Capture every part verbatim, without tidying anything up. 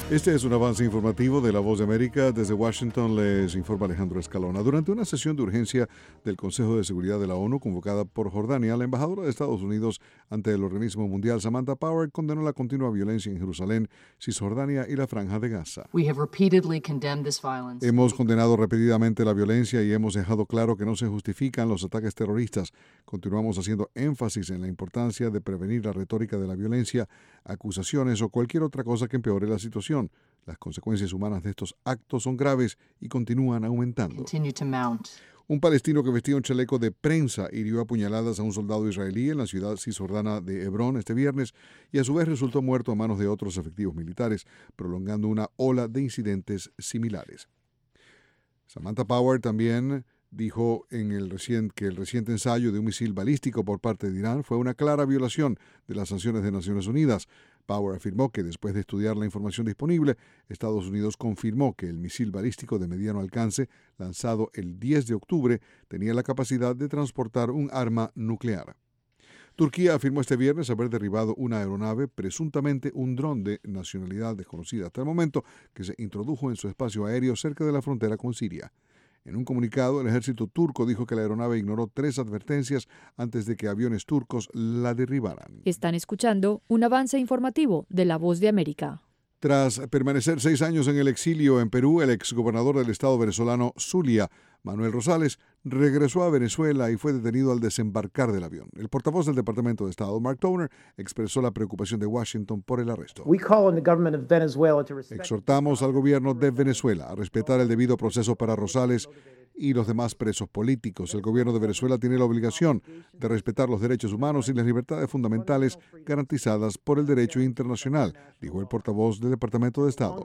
Este es un avance informativo de La Voz de América. Desde Washington les informa Alejandro Escalona. Durante una sesión de urgencia del Consejo de Seguridad de la ONU convocada por Jordania, la embajadora de Estados Unidos ante el organismo mundial, Samantha Power, condenó la continua violencia en Jerusalén, Cisjordania y la Franja de Gaza. We have repeatedly condemned this violence. Hemos condenado repetidamente la violencia y hemos dejado claro que no se justifican los ataques terroristas. Continuamos haciendo énfasis en la importancia de prevenir la retórica de la violencia, acusaciones o cualquier otra cosa que empeore la situación. Las consecuencias humanas de estos actos son graves y continúan aumentando. Continue to mount. Un palestino que vestía un chaleco de prensa hirió a puñaladas a un soldado israelí en la ciudad cisjordana de Hebrón este viernes y a su vez resultó muerto a manos de otros efectivos militares, prolongando una ola de incidentes similares. Samantha Power también dijo en el reciente, que el reciente ensayo de un misil balístico por parte de Irán fue una clara violación de las sanciones de Naciones Unidas. Power afirmó que después de estudiar la información disponible, Estados Unidos confirmó que el misil balístico de mediano alcance, lanzado el diez de octubre, tenía la capacidad de transportar un arma nuclear. Turquía afirmó este viernes haber derribado una aeronave, presuntamente un dron de nacionalidad desconocida hasta el momento, que se introdujo en su espacio aéreo cerca de la frontera con Siria. En un comunicado, el ejército turco dijo que la aeronave ignoró tres advertencias antes de que aviones turcos la derribaran. Están escuchando un avance informativo de La Voz de América. Tras permanecer seis años en el exilio en Perú, el exgobernador del estado venezolano Zulia, Manuel Rosales, regresó a Venezuela y fue detenido al desembarcar del avión. El portavoz del Departamento de Estado, Mark Toner, expresó la preocupación de Washington por el arresto. Exhortamos al gobierno de Venezuela a respetar el debido proceso para Rosales y los demás presos políticos. El gobierno de Venezuela tiene la obligación de respetar los derechos humanos y las libertades fundamentales garantizadas por el derecho internacional, dijo el portavoz del Departamento de Estado.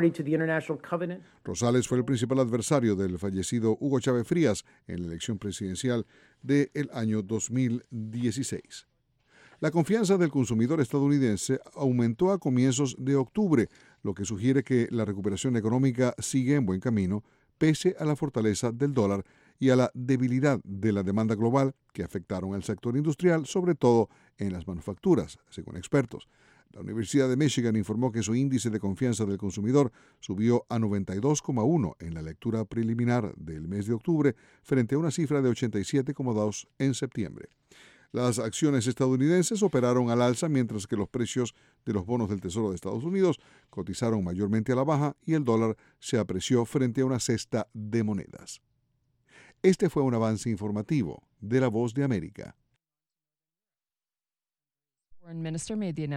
Rosales fue el principal adversario del fallecido Hugo Chávez Frías en la elección presidencial del año dos mil dieciséis. La confianza del consumidor estadounidense aumentó a comienzos de octubre, lo que sugiere que la recuperación económica sigue en buen camino, pese a la fortaleza del dólar y a la debilidad de la demanda global que afectaron al sector industrial, sobre todo en las manufacturas, según expertos. La Universidad de Michigan informó que su índice de confianza del consumidor subió a noventa y dos coma uno en la lectura preliminar del mes de octubre, frente a una cifra de ochenta y siete coma dos en septiembre. Las acciones estadounidenses operaron al alza, mientras que los precios de los bonos del Tesoro de Estados Unidos cotizaron mayormente a la baja y el dólar se apreció frente a una cesta de monedas. Este fue un avance informativo de La Voz de América.